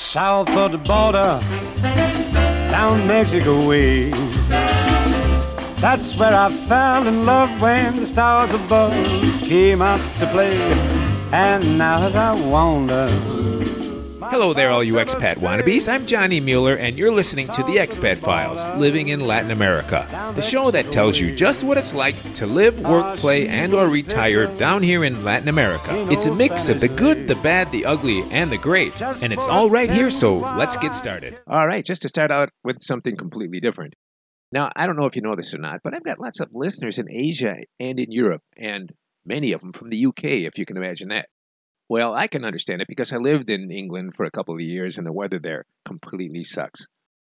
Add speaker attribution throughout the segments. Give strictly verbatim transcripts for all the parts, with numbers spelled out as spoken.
Speaker 1: south of the border, down Mexico way. That's where I fell in love when the stars above came out to play. And now as I wander...
Speaker 2: Hello there, all you expat wannabes. I'm Johnny Mueller, and you're listening to The Expat Files, Living in Latin America, the show that tells you just what it's like to live, work, play, and or retire down here in Latin America. It's a mix of the good, the bad, the ugly, and the great, and it's all right here, so let's get started.
Speaker 3: All right, just to start out with something completely different. Now, I don't know if you know this or not, but I've got lots of listeners in Asia and in Europe, and many of them from the U K, if you can imagine that. Well, I can understand it because I lived in England for a couple of years and the weather there completely sucks.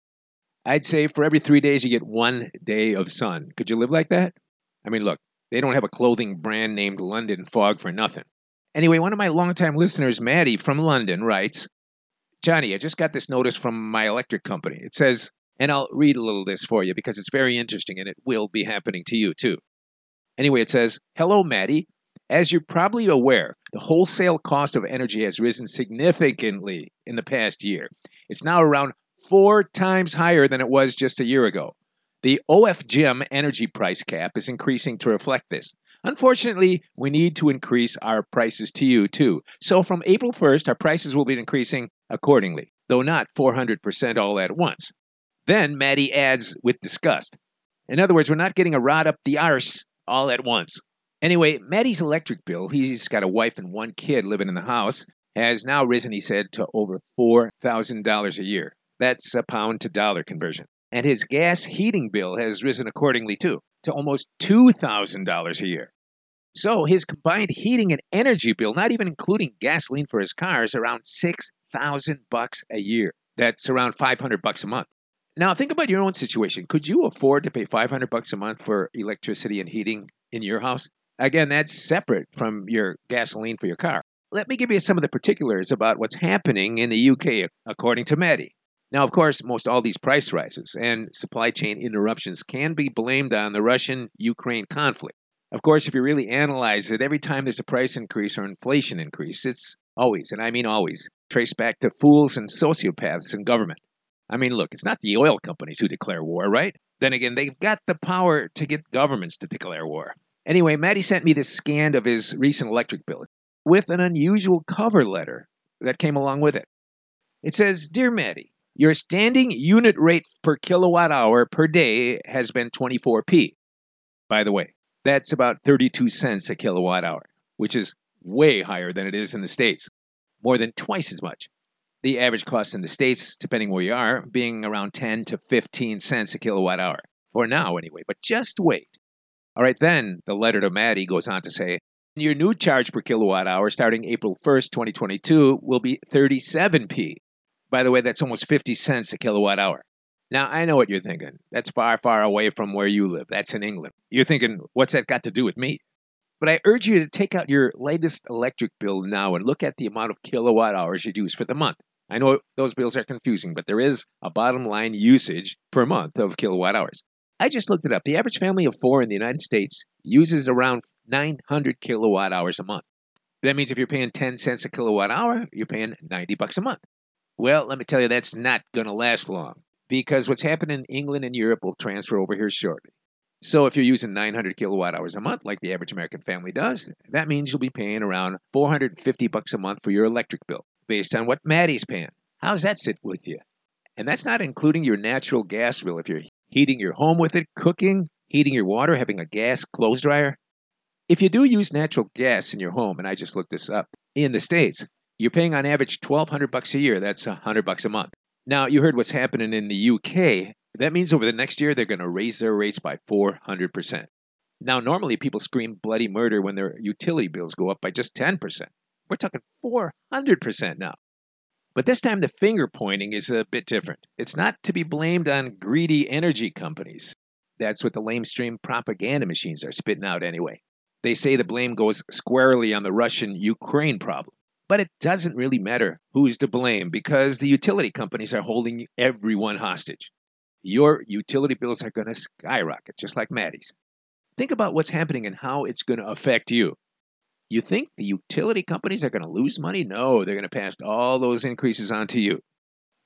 Speaker 3: I'd say for every three days you get one day of sun. Could you live like that? I mean, look, they don't have a clothing brand named London Fog for nothing. Anyway, one of my longtime listeners, Maddie from London, writes, Johnny, I just got this notice from my electric company. It says, and I'll read a little of this for you because it's very interesting and it will be happening to you too. Anyway, it says, hello, Maddie. As you're probably aware, the wholesale cost of energy has risen significantly in the past year. It's now around four times higher than it was just a year ago. The O F G M energy price cap is increasing to reflect this. Unfortunately, we need to increase our prices to you too. So from April first, our prices will be increasing accordingly, though not four hundred percent all at once. Then Maddie adds with disgust. In other words, we're not getting a rod up the arse all at once. Anyway, Maddie's electric bill, he's got a wife and one kid living in the house, has now risen, he said, to over four thousand dollars a year. That's a pound to dollar conversion. And his gas heating bill has risen accordingly, too, to almost two thousand dollars a year. So his combined heating and energy bill, not even including gasoline for his car, is around six thousand bucks a year. That's around five hundred bucks a month. Now, think about your own situation. Could you afford to pay five hundred bucks a month for electricity and heating in your house? Again, that's separate from your gasoline for your car. Let me give you some of the particulars about what's happening in the U K, according to Maddie. Now, of course, most all these price rises and supply chain interruptions can be blamed on the Russian-Ukraine conflict. Of course, if you really analyze it, every time there's a price increase or inflation increase, it's always, and I mean always, traced back to fools and sociopaths in government. I mean, look, it's not the oil companies who declare war, right? Then again, they've got the power to get governments to declare war. Anyway, Maddie sent me this scan of his recent electric bill with an unusual cover letter that came along with it. It says, Dear Maddie, your standing unit rate per kilowatt hour per day has been twenty-four p. By the way, that's about thirty-two cents a kilowatt hour, which is way higher than it is in the States, more than twice as much. The average cost in the States, depending where you are, being around ten to fifteen cents a kilowatt hour. For now, anyway, but just wait. All right, then the letter to Maddie goes on to say, your new charge per kilowatt hour starting April first, twenty twenty-two will be thirty-seven p. By the way, that's almost fifty cents a kilowatt hour. Now, I know what you're thinking. That's far, far away from where you live. That's in England. You're thinking, what's that got to do with me? But I urge you to take out your latest electric bill now and look at the amount of kilowatt hours you use for the month. I know those bills are confusing, but there is a bottom line usage per month of kilowatt hours. I just looked it up. The average family of four in the United States uses around nine hundred kilowatt hours a month. That means if you're paying ten cents a kilowatt hour, you're paying ninety bucks a month. Well, let me tell you, that's not going to last long because what's happening in England and Europe will transfer over here shortly. So if you're using nine hundred kilowatt hours a month, like the average American family does, that means you'll be paying around four hundred fifty bucks a month for your electric bill, based on what Maddie's paying. How does that sit with you? And that's not including your natural gas bill if you're heating your home with it, cooking, heating your water, having a gas clothes dryer. If you do use natural gas in your home, and I just looked this up, in the States, you're paying on average twelve hundred bucks a year. That's one hundred bucks a month. Now, you heard what's happening in the U K. That means over the next year, they're going to raise their rates by four hundred percent. Now, normally people scream bloody murder when their utility bills go up by just ten percent. We're talking four hundred percent now. But this time the finger pointing is a bit different. It's not to be blamed on greedy energy companies. That's what the lamestream propaganda machines are spitting out anyway. They say the blame goes squarely on the Russian-Ukraine problem. But it doesn't really matter who's to blame because the utility companies are holding everyone hostage. Your utility bills are going to skyrocket, just like Maddie's. Think about what's happening and how it's going to affect you. You think the utility companies are going to lose money? No, they're going to pass all those increases on to you.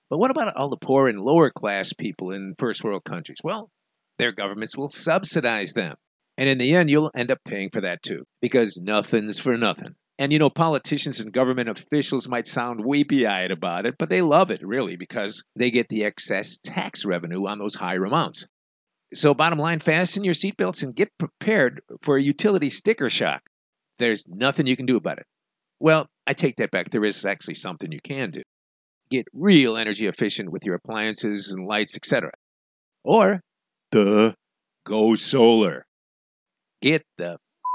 Speaker 3: But what about all the poor and lower class people in first world countries? Well, their governments will subsidize them. And in the end, you'll end up paying for that too, because nothing's for nothing. And you know, politicians and government officials might sound weepy-eyed about it, but they love it, really, because they get the excess tax revenue on those higher amounts. So bottom line, fasten your seatbelts and get prepared for a utility sticker shock. There's nothing you can do about it. Well, I take that back. There is actually something you can do. Get real energy efficient with your appliances and lights, et cetera. Or, duh, go solar. Get the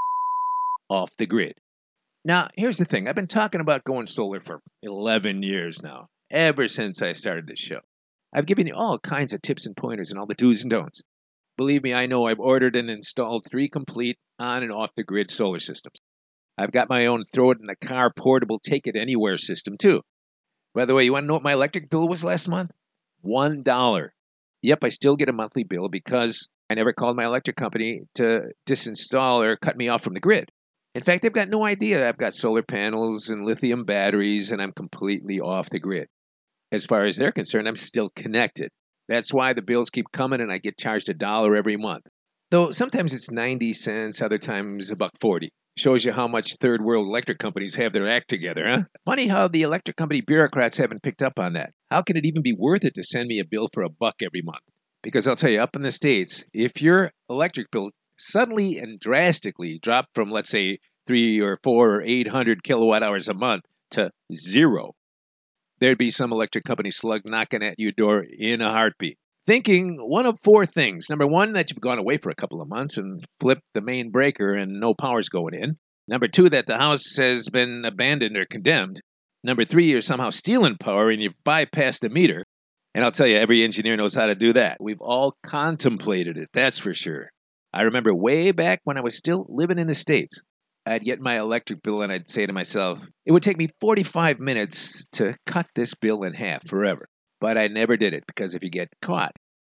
Speaker 3: off the grid. Now, here's the thing. I've been talking about going solar for eleven years now, ever since I started this show. I've given you all kinds of tips and pointers and all the do's and don'ts. Believe me, I know I've ordered and installed three complete on and off the grid solar systems. I've got my own throw-it-in-the-car portable take-it-anywhere system, too. By the way, you want to know what my electric bill was last month? One dollar. Yep, I still get a monthly bill because I never called my electric company to disinstall or cut me off from the grid. In fact, they've got no idea I've got solar panels and lithium batteries and I'm completely off the grid. As far as they're concerned, I'm still connected. That's why the bills keep coming and I get charged a dollar every month. Though sometimes it's ninety cents, other times a buck forty. Shows you how much third world electric companies have their act together, huh? Funny how the electric company bureaucrats haven't picked up on that. How can it even be worth it to send me a bill for a buck every month? Because I'll tell you, up in the States, if your electric bill suddenly and drastically dropped from, let's say, three or four or eight hundred kilowatt hours a month to zero, there'd be some electric company slug knocking at your door in a heartbeat, thinking one of four things. Number one, that you've gone away for a couple of months and flipped the main breaker and no power's going in. Number two, that the house has been abandoned or condemned. Number three, you're somehow stealing power and you've bypassed the meter. And I'll tell you, every engineer knows how to do that. We've all contemplated it, that's for sure. I remember way back when I was still living in the States, I'd get my electric bill and I'd say to myself, it would take me forty-five minutes to cut this bill in half forever. But I never did it because if you get caught,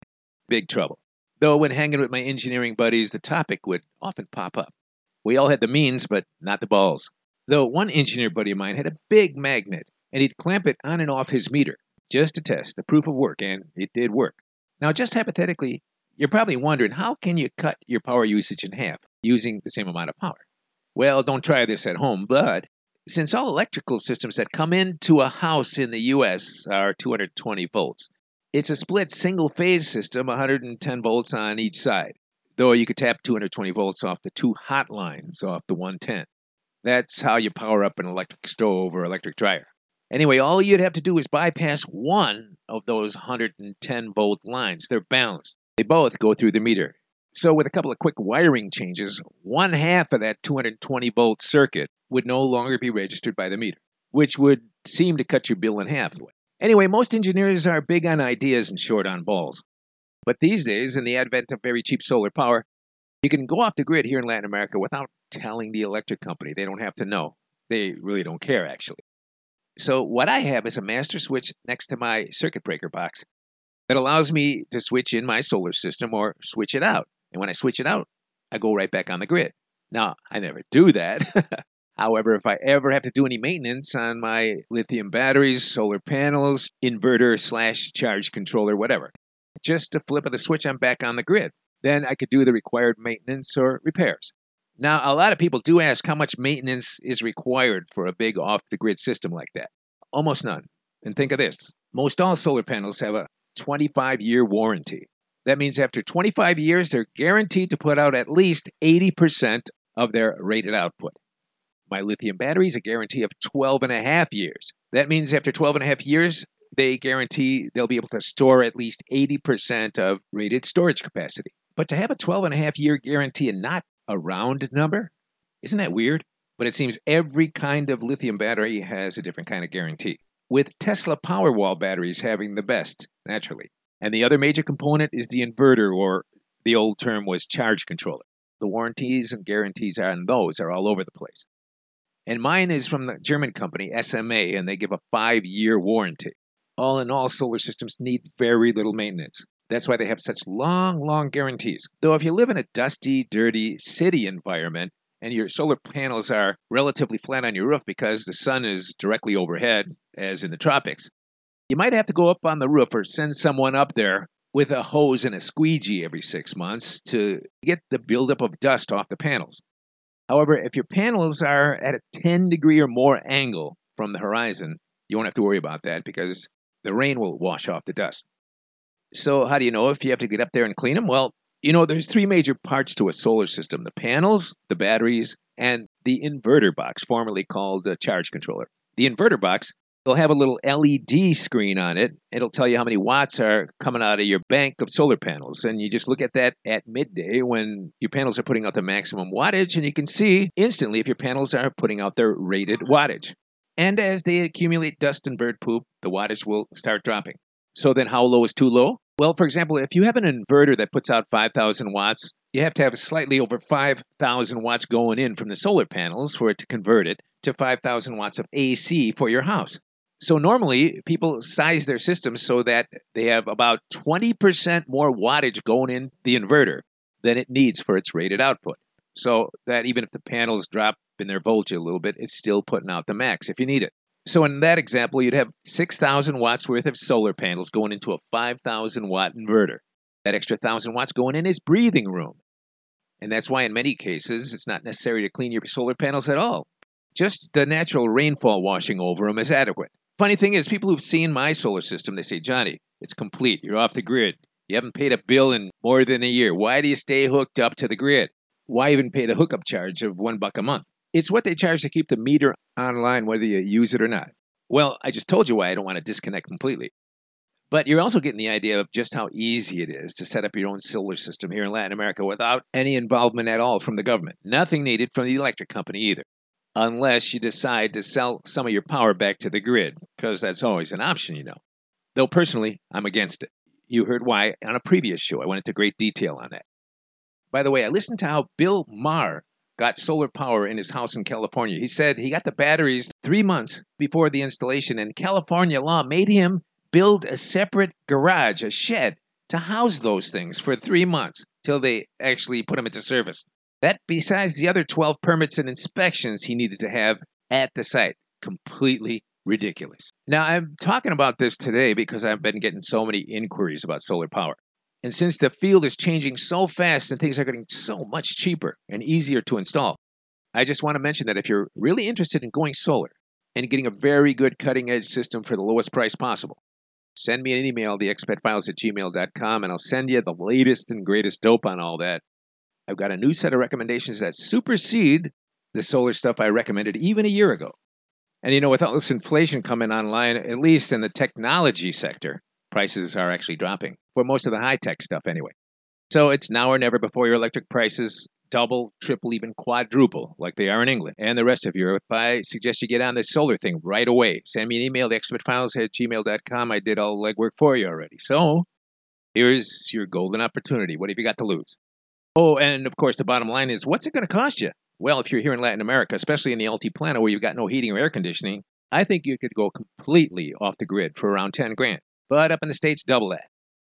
Speaker 3: big trouble. Though when hanging with my engineering buddies, the topic would often pop up. We all had the means, but not the balls. Though one engineer buddy of mine had a big magnet, and he'd clamp it on and off his meter just to test the proof of work, and it did work. Now, just hypothetically, you're probably wondering, how can you cut your power usage in half using the same amount of power? Well, don't try this at home, but since all electrical systems that come into a house in the U S are two hundred twenty volts, it's a split single-phase system, one hundred ten volts on each side, though you could tap two hundred twenty volts off the two hot lines off the one ten. That's how you power up an electric stove or electric dryer. Anyway, all you'd have to do is bypass one of those one hundred ten volt lines. They're balanced. They both go through the meter. So with a couple of quick wiring changes, one half of that two hundred twenty volt circuit would no longer be registered by the meter, which would seem to cut your bill in half. Anyway, most engineers are big on ideas and short on balls. But these days, in the advent of very cheap solar power, you can go off the grid here in Latin America without telling the electric company. They don't have to know. They really don't care, actually. So what I have is a master switch next to my circuit breaker box that allows me to switch in my solar system or switch it out. And when I switch it out, I go right back on the grid. Now, I never do that. However, if I ever have to do any maintenance on my lithium batteries, solar panels, inverter slash charge controller, whatever, just a flip of the switch, I'm back on the grid. Then I could do the required maintenance or repairs. Now, a lot of people do ask how much maintenance is required for a big off-the-grid system like that. Almost none. And think of this. Most all solar panels have a twenty-five year warranty. That means after twenty-five years, they're guaranteed to put out at least eighty percent of their rated output. My lithium batteries, a guarantee of twelve and a half years. That means after twelve and a half years, they guarantee they'll be able to store at least eighty percent of rated storage capacity. But to have a twelve and a half year guarantee and not a round number, isn't that weird? But it seems every kind of lithium battery has a different kind of guarantee, with Tesla Powerwall batteries having the best, naturally. And the other major component is the inverter, or the old term was charge controller. The warranties and guarantees on those are all over the place. And mine is from the German company, S M A, and they give a five year warranty. All in all, solar systems need very little maintenance. That's why they have such long, long guarantees. Though if you live in a dusty, dirty city environment, and your solar panels are relatively flat on your roof because the sun is directly overhead, as in the tropics, You might have to go up on the roof or send someone up there with a hose and a squeegee every six months to get the buildup of dust off the panels. However, if your panels are at a ten degree or more angle from the horizon, you won't have to worry about that because the rain will wash off the dust. So how do you know if you have to get up there and clean them? Well, you know, there's three major parts to a solar system: the panels, the batteries, and the inverter box, formerly called the charge controller. The inverter box, they'll have a little L E D screen on it. It'll tell you how many watts are coming out of your bank of solar panels. And you just look at that at midday when your panels are putting out the maximum wattage, and you can see instantly if your panels are putting out their rated wattage. And as they accumulate dust and bird poop, the wattage will start dropping. So then how low is too low? Well, for example, if you have an inverter that puts out five thousand watts, you have to have slightly over five thousand watts going in from the solar panels for it to convert it to five thousand watts of A C for your house. So normally, people size their systems so that they have about twenty percent more wattage going in the inverter than it needs for its rated output. So that even if the panels drop in their voltage a little bit, it's still putting out the max if you need it. So in that example, you'd have six thousand watts worth of solar panels going into a five thousand watt inverter. That extra one thousand watts going in is breathing room. And that's why in many cases, it's not necessary to clean your solar panels at all. Just the natural rainfall washing over them is adequate. Funny thing is, people who've seen my solar system, they say, Johnny, it's complete. You're off the grid. You haven't paid a bill in more than a year. Why do you stay hooked up to the grid? Why even pay the hookup charge of one buck a month? It's what they charge to keep the meter online, whether you use it or not. Well, I just told you why I don't want to disconnect completely. But you're also getting the idea of just how easy it is to set up your own solar system here in Latin America without any involvement at all from the government. Nothing needed from the electric company either. Unless you decide to sell some of your power back to the grid, because that's always an option, you know. Though personally, I'm against it. You heard why on a previous show. I went into great detail on that. By the way, I listened to how Bill Maher got solar power in his house in California. He said he got the batteries three months before the installation, and California law made him build a separate garage, a shed, to house those things for three months till they actually put them into service. That besides the other twelve permits and inspections he needed to have at the site. Completely ridiculous. Now, I'm talking about this today because I've been getting so many inquiries about solar power. And since the field is changing so fast and things are getting so much cheaper and easier to install, I just want to mention that if you're really interested in going solar and getting a very good cutting-edge system for the lowest price possible, send me an email, the expat files at gmail dot com, and I'll send you the latest and greatest dope on all that. I've got a new set of recommendations that supersede the solar stuff I recommended even a year ago. And you know, with all this inflation coming online, at least in the technology sector, prices are actually dropping for most of the high-tech stuff anyway. So it's now or never before your electric prices double, triple, even quadruple like they are in England and the rest of Europe. I suggest you get on this solar thing right away. Send me an email, the expat files at gmail dot com. I did all the legwork for you already. So here's your golden opportunity. What have you got to lose? Oh, and of course, the bottom line is, what's it going to cost you? Well, if you're here in Latin America, especially in the Altiplano where you've got no heating or air conditioning, I think you could go completely off the grid for around ten grand. But up in the States, double that.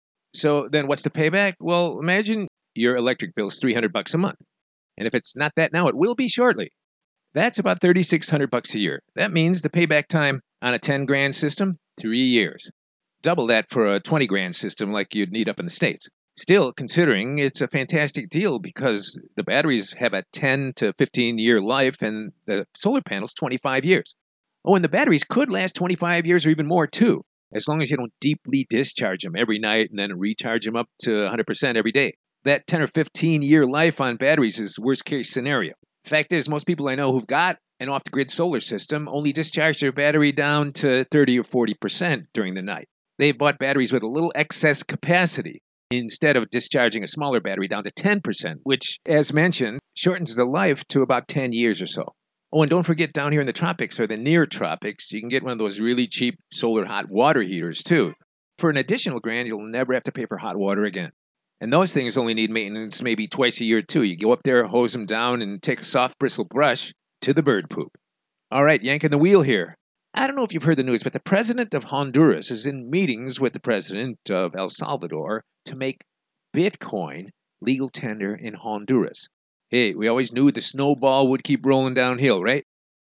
Speaker 3: So then what's the payback? Well, imagine your electric bill is three hundred bucks a month. And if it's not that now, it will be shortly. That's about thirty-six hundred bucks a year. That means the payback time on a ten grand system, three years. Double that for a twenty grand system like you'd need up in the States. Still, considering it's a fantastic deal because the batteries have a ten to fifteen year life and the solar panels twenty-five years. Oh, and the batteries could last twenty-five years or even more too, as long as you don't deeply discharge them every night and then recharge them up to one hundred percent every day. That ten or fifteen year life on batteries is worst case scenario. Fact is, most people I know who've got an off-the-grid solar system only discharge their battery down to thirty or forty percent during the night. They've bought batteries with a little excess capacity instead of discharging a smaller battery down to ten percent, which, as mentioned, shortens the life to about ten years or so. Oh, and don't forget down here in the tropics or the near tropics, you can get one of those really cheap solar hot water heaters too. For an additional grand, you'll never have to pay for hot water again. And those things only need maintenance maybe twice a year too. You go up there, hose them down, and take a soft bristle brush to the bird poop. All right, yanking the wheel here. I don't know if you've heard the news, but the president of Honduras is in meetings with the president of El Salvador to make Bitcoin legal tender in Honduras. Hey, we always knew the snowball would keep rolling downhill, right?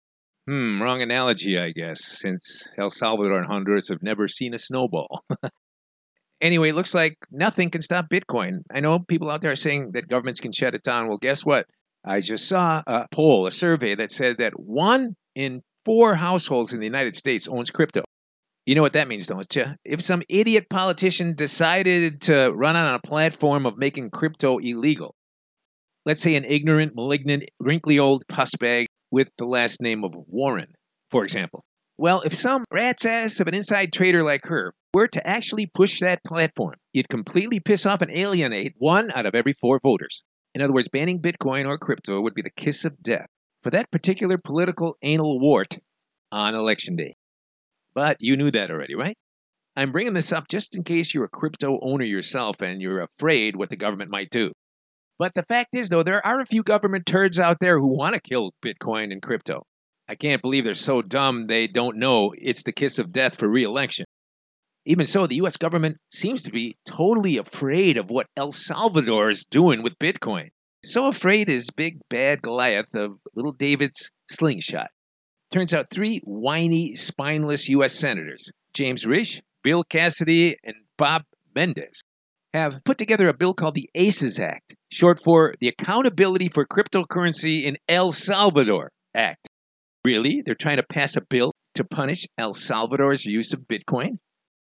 Speaker 3: Hmm, wrong analogy, I guess, since El Salvador and Honduras have never seen a snowball. Anyway, it looks like nothing can stop Bitcoin. I know people out there are saying that governments can shut it down. Well, guess what? I just saw a poll, a survey that said that one in four households in the United States owns crypto. You know what that means, don't you? If some idiot politician decided to run on a platform of making crypto illegal, let's say an ignorant, malignant, wrinkly old pussbag with the last name of Warren, for example. Well, if some rat's ass of an inside trader like her were to actually push that platform, you'd completely piss off and alienate one out of every four voters. In other words, banning Bitcoin or crypto would be the kiss of death for that particular political anal wart on election day. But you knew that already, right? I'm bringing this up just in case you're a crypto owner yourself and you're afraid what the government might do. But the fact is, though, there are a few government turds out there who want to kill Bitcoin and crypto. I can't believe they're so dumb they don't know it's the kiss of death for re-election. Even so, the U S government seems to be totally afraid of what El Salvador is doing with Bitcoin. So afraid is big bad Goliath of little David's slingshot. Turns out three whiny, spineless U S senators, James Risch, Bill Cassidy, and Bob Mendez, have put together a bill called the ACES Act, short for the Accountability for Cryptocurrency in El Salvador Act. Really? They're trying to pass a bill to punish El Salvador's use of Bitcoin?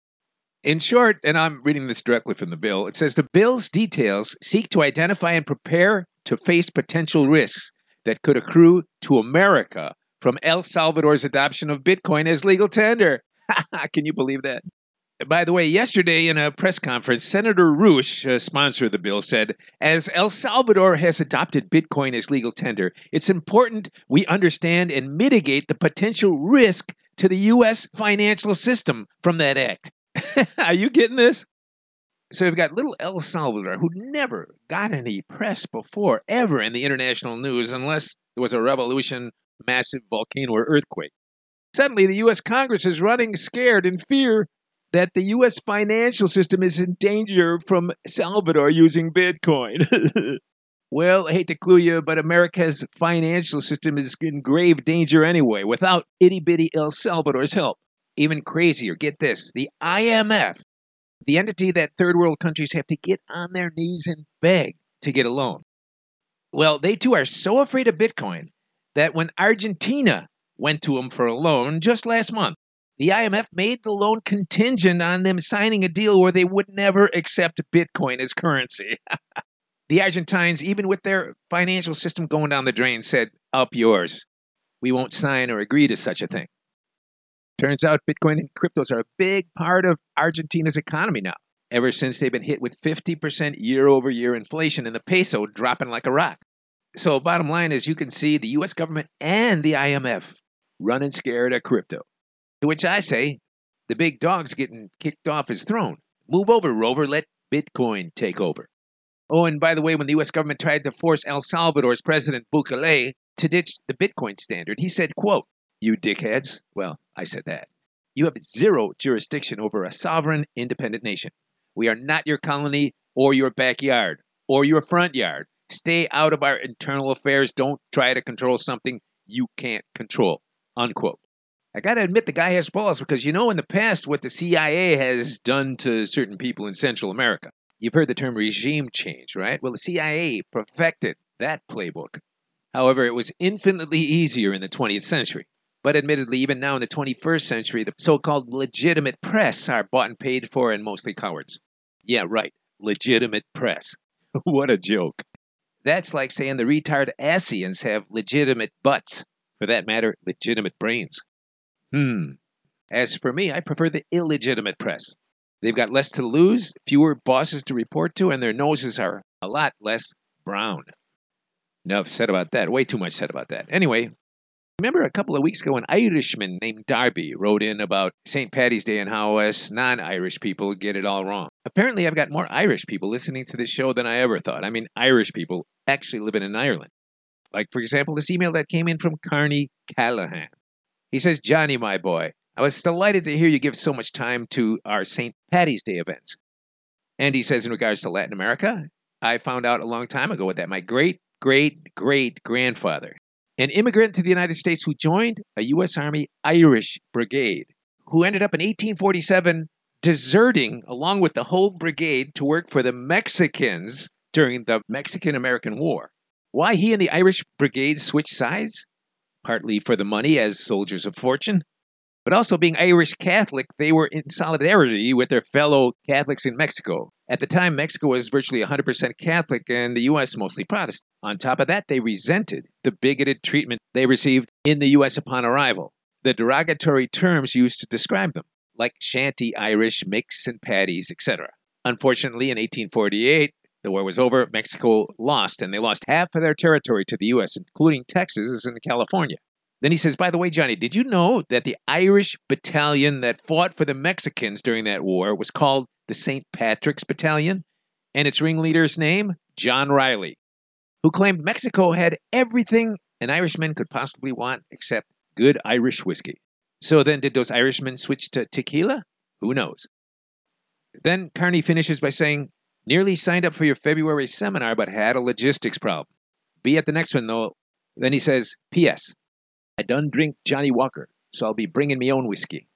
Speaker 3: In short, and I'm reading this directly from the bill, it says the bill's details seek to identify and prepare to face potential risks that could accrue to America from El Salvador's adoption of Bitcoin as legal tender. Can you believe that? By the way, yesterday in a press conference, Senator Risch, a sponsor of the bill, said, as El Salvador has adopted Bitcoin as legal tender, it's important we understand and mitigate the potential risk to the U S financial system from that act. Are you getting this? So we've got little El Salvador, who never got any press before, ever in the international news, unless there was a revolution, massive volcano, or earthquake. Suddenly, the U S Congress is running scared in fear that the U S financial system is in danger from Salvador using Bitcoin. Well, I hate to clue you, but America's financial system is in grave danger anyway, without itty-bitty El Salvador's help. Even crazier, get this, the I M F, the entity that third world countries have to get on their knees and beg to get a loan. Well, they too are so afraid of Bitcoin that when Argentina went to them for a loan just last month, the I M F made the loan contingent on them signing a deal where they would never accept Bitcoin as currency. The Argentines, even with their financial system going down the drain, said, up yours. We won't sign or agree to such a thing. Turns out Bitcoin and cryptos are a big part of Argentina's economy now, ever since they've been hit with fifty percent year-over-year inflation and the peso dropping like a rock. So bottom line is you can see the U S government and the I M F running scared of crypto. To which I say, the big dog's getting kicked off his throne. Move over, Rover. Let Bitcoin take over. Oh, and by the way, when the U S government tried to force El Salvador's President Bukele to ditch the Bitcoin standard, he said, quote, you dickheads, well, I said that, you have zero jurisdiction over a sovereign, independent nation. We are not your colony or your backyard or your front yard. Stay out of our internal affairs. Don't try to control something you can't control, unquote. I got to admit the guy has balls because you know in the past what the C I A has done to certain people in Central America. You've heard the term regime change, right? Well, the C I A perfected that playbook. However, it was infinitely easier in the twentieth century. But admittedly, even now in the twenty-first century, the so-called legitimate press are bought and paid for and mostly cowards. Yeah, right. Legitimate press. What a joke. That's like saying the retard Asians have legitimate butts. For that matter, legitimate brains. Hmm. As for me, I prefer the illegitimate press. They've got less to lose, fewer bosses to report to, and their noses are a lot less brown. Enough said about that. Way too much said about that. Anyway, remember a couple of weeks ago, an Irishman named Darby wrote in about Saint Paddy's Day and how us non-Irish people get it all wrong. Apparently, I've got more Irish people listening to this show than I ever thought. I mean, Irish people actually living in Ireland. Like, for example, this email that came in from Carney Callahan. He says, Johnny, my boy, I was delighted to hear you give so much time to our Saint Paddy's Day events. And he says, in regards to Latin America, I found out a long time ago that my great, great, great grandfather an immigrant to the United States who joined a U S Army Irish brigade, who ended up in eighteen forty-seven deserting along with the whole brigade to work for the Mexicans during the Mexican-American War. Why he and the Irish brigade switched sides? Partly for the money as soldiers of fortune, but also being Irish Catholic, they were in solidarity with their fellow Catholics in Mexico. At the time, Mexico was virtually one hundred percent Catholic and the U S mostly Protestant. On top of that, they resented the bigoted treatment they received in the U S upon arrival, the derogatory terms used to describe them, like shanty Irish, mix and patties, et cetera. Unfortunately, in eighteen forty-eight, the war was over, Mexico lost, and they lost half of their territory to the U S, including Texas and California. Then he says, by the way, Johnny, did you know that the Irish battalion that fought for the Mexicans during that war was called the Saint Patrick's Battalion? And its ringleader's name? John Riley, who claimed Mexico had everything an Irishman could possibly want except good Irish whiskey. So then did those Irishmen switch to tequila? Who knows? Then Carney finishes by saying, nearly signed up for your February seminar, but had a logistics problem. Be at the next one, though. Then he says, P S I done drink Johnny Walker, so I'll be bringing me own whiskey.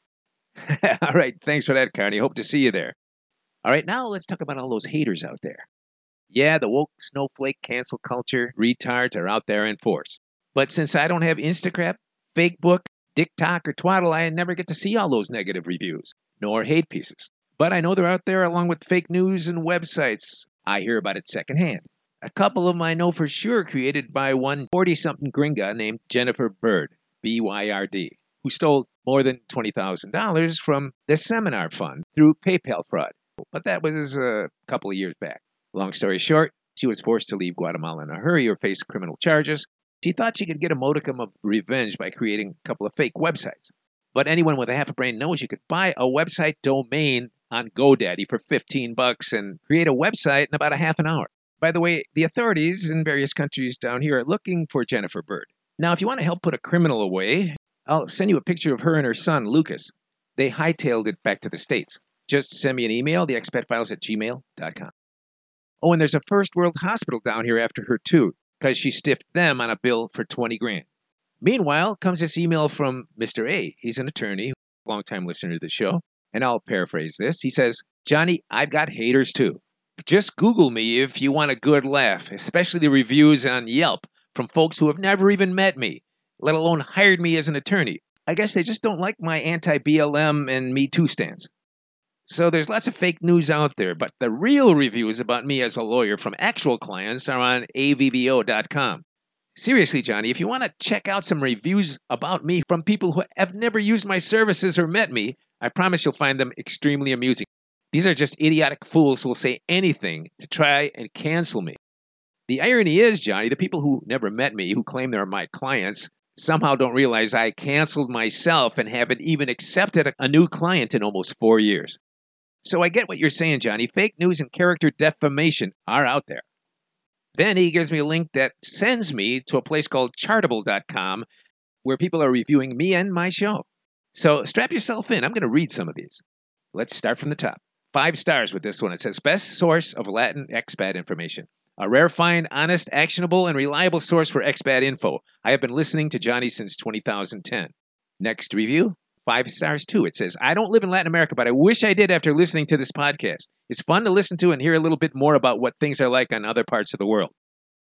Speaker 3: All right, thanks for that, Carney. Hope to see you there. All right, now let's talk about all those haters out there. Yeah, the woke snowflake cancel culture retards are out there in force. But since I don't have Instagram, Facebook, TikTok, or Twaddle, I never get to see all those negative reviews, nor hate pieces. But I know they're out there along with fake news and websites. I hear about it secondhand. A couple of them I know for sure created by one forty-something gringa named Jennifer Bird, B Y R D, who stole more than twenty thousand dollars from the seminar fund through PayPal fraud. But that was a couple of years back. Long story short, she was forced to leave Guatemala in a hurry or face criminal charges. She thought she could get a modicum of revenge by creating a couple of fake websites. But anyone with a half a brain knows you could buy a website domain on GoDaddy for fifteen bucks and create a website in about a half an hour. By the way, the authorities in various countries down here are looking for Jennifer Bird. Now, if you want to help put a criminal away, I'll send you a picture of her and her son, Lucas. They hightailed it back to the States. Just send me an email, the expat files at gmail dot com. Oh, and there's a First World Hospital down here after her, too, because she stiffed them on a bill for twenty grand. Meanwhile, comes this email from Mister A. He's an attorney, longtime listener to the show, and I'll paraphrase this. He says, Johnny, I've got haters, too. Just Google me if you want a good laugh, especially the reviews on Yelp from folks who have never even met me, let alone hired me as an attorney. I guess they just don't like my anti-B L M and Me Too stance. So there's lots of fake news out there, but the real reviews about me as a lawyer from actual clients are on A V V O dot com. Seriously, Johnny, if you want to check out some reviews about me from people who have never used my services or met me, I promise you'll find them extremely amusing. These are just idiotic fools who will say anything to try and cancel me. The irony is, Johnny, the people who never met me, who claim they're my clients, somehow don't realize I canceled myself and haven't even accepted a new client in almost four years. So I get what you're saying, Johnny. Fake news and character defamation are out there. Then he gives me a link that sends me to a place called chartable dot com where people are reviewing me and my show. So strap yourself in. I'm going to read some of these. Let's start from the top. Five stars with this one. It says, best source of Latin expat information. A rare find, honest, actionable, and reliable source for expat info. I have been listening to Johnny since two thousand ten. Next review, five stars too. It says, I don't live in Latin America, but I wish I did after listening to this podcast. It's fun to listen to and hear a little bit more about what things are like on other parts of the world.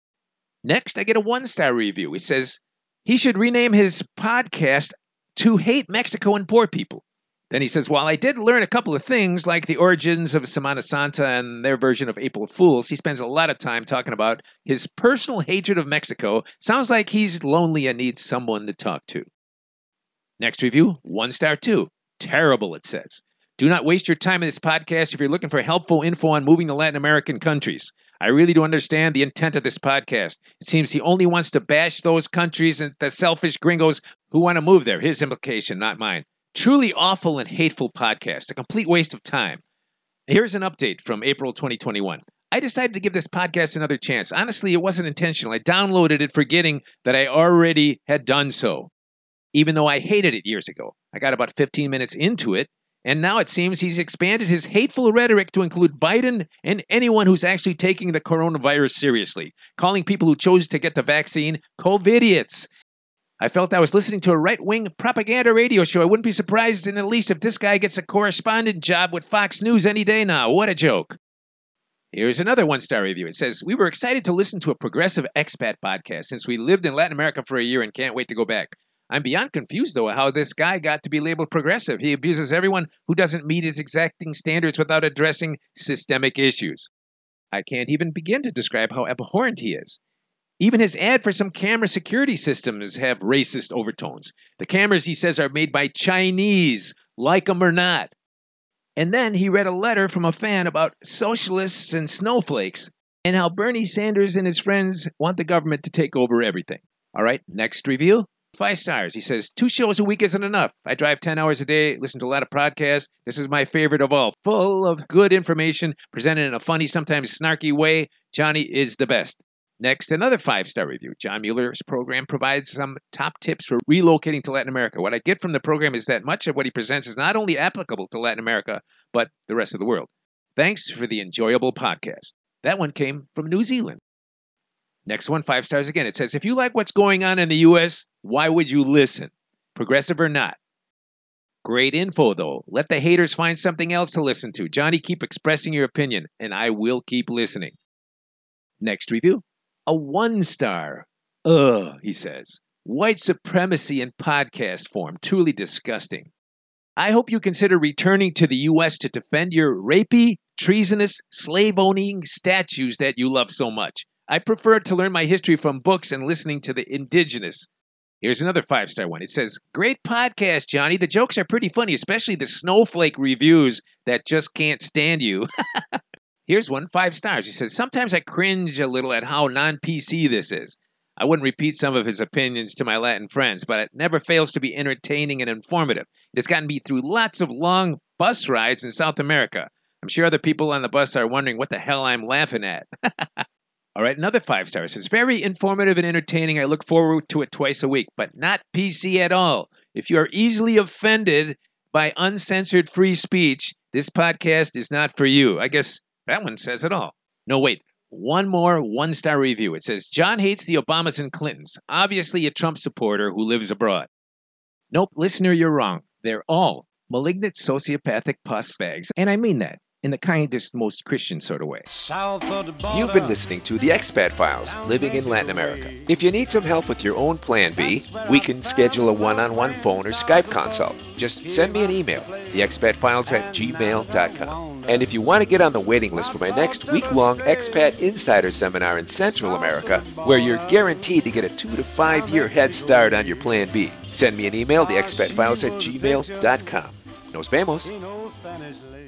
Speaker 3: Next, I get a one-star review. It says, he should rename his podcast to Hate Mexico and Poor People. Then he says, while I did learn a couple of things, like the origins of Semana Santa and their version of April Fools, he spends a lot of time talking about his personal hatred of Mexico. Sounds like he's lonely and needs someone to talk to. Next review, one star two. Terrible, it says. Do not waste your time in this podcast if you're looking for helpful info on moving to Latin American countries. I really don't understand the intent of this podcast. It seems he only wants to bash those countries and the selfish gringos who want to move there. His implication, not mine. Truly awful and hateful podcast, a complete waste of time. Here's an update from April twenty twenty-one. I decided to give this podcast another chance. Honestly, it wasn't intentional. I downloaded it forgetting that I already had done so, even though I hated it years ago. I got about fifteen minutes into it, and now it seems he's expanded his hateful rhetoric to include Biden and anyone who's actually taking the coronavirus seriously, calling people who chose to get the vaccine COVIDiots. I felt I was listening to a right-wing propaganda radio show. I wouldn't be surprised in the least if this guy gets a correspondent job with Fox News any day now. What a joke. Here's another one-star review. It says, we were excited to listen to a progressive expat podcast since we lived in Latin America for a year and can't wait to go back. I'm beyond confused, though, how this guy got to be labeled progressive. He abuses everyone who doesn't meet his exacting standards without addressing systemic issues. I can't even begin to describe how abhorrent he is. Even his ad for some camera security systems have racist overtones. The cameras, he says, are made by Chinese, like them or not. And then he read a letter from a fan about socialists and snowflakes and how Bernie Sanders and his friends want the government to take over everything. All right, next review. Five stars. He says, two shows a week isn't enough. I drive ten hours a day, listen to a lot of podcasts. This is my favorite of all. Full of good information, presented in a funny, sometimes snarky way. Johnny is the best. Next, another five-star review. John Mueller's program provides some top tips for relocating to Latin America. What I get from the program is that much of what he presents is not only applicable to Latin America, but the rest of the world. Thanks for the enjoyable podcast. That one came from New Zealand. Next one, five stars again. It says, if you like what's going on in the U S, why would you listen? Progressive or not? Great info, though. Let the haters find something else to listen to. Johnny, keep expressing your opinion, and I will keep listening. Next review. A one-star. Ugh, he says. White supremacy in podcast form. Truly disgusting. I hope you consider returning to the U S to defend your rapey, treasonous, slave-owning statues that you love so much. I prefer to learn my history from books and listening to the indigenous. Here's another five-star one. It says, great podcast, Johnny. The jokes are pretty funny, especially the snowflake reviews that just can't stand you. Here's one, five stars. He says, sometimes I cringe a little at how non-P C this is. I wouldn't repeat some of his opinions to my Latin friends, but it never fails to be entertaining and informative. It's gotten me through lots of long bus rides in South America. I'm sure other people on the bus are wondering what the hell I'm laughing at. All right, another five stars. It's very informative and entertaining. I look forward to it twice a week, but not P C at all. If you are easily offended by uncensored free speech, this podcast is not for you. I guess that one says it all. No, wait. One more one-star review. It says, John hates the Obamas and Clintons. Obviously a Trump supporter who lives abroad. Nope, listener, you're wrong. They're all malignant sociopathic pus bags. And I mean that in the kindest, most Christian sort of way.
Speaker 1: South of the border.
Speaker 4: You've been listening to The Expat Files, Living in Latin America. If you need some help with your own Plan B, we can schedule a one-on-one phone or Skype consult. Just send me an email, the expat files at gmail dot com. And if you want to get on the waiting list for my next week-long Expat Insider Seminar in Central America, where you're guaranteed to get a two to five year head start on your Plan B, send me an email, the expat files at gmail dot com. Nos vemos.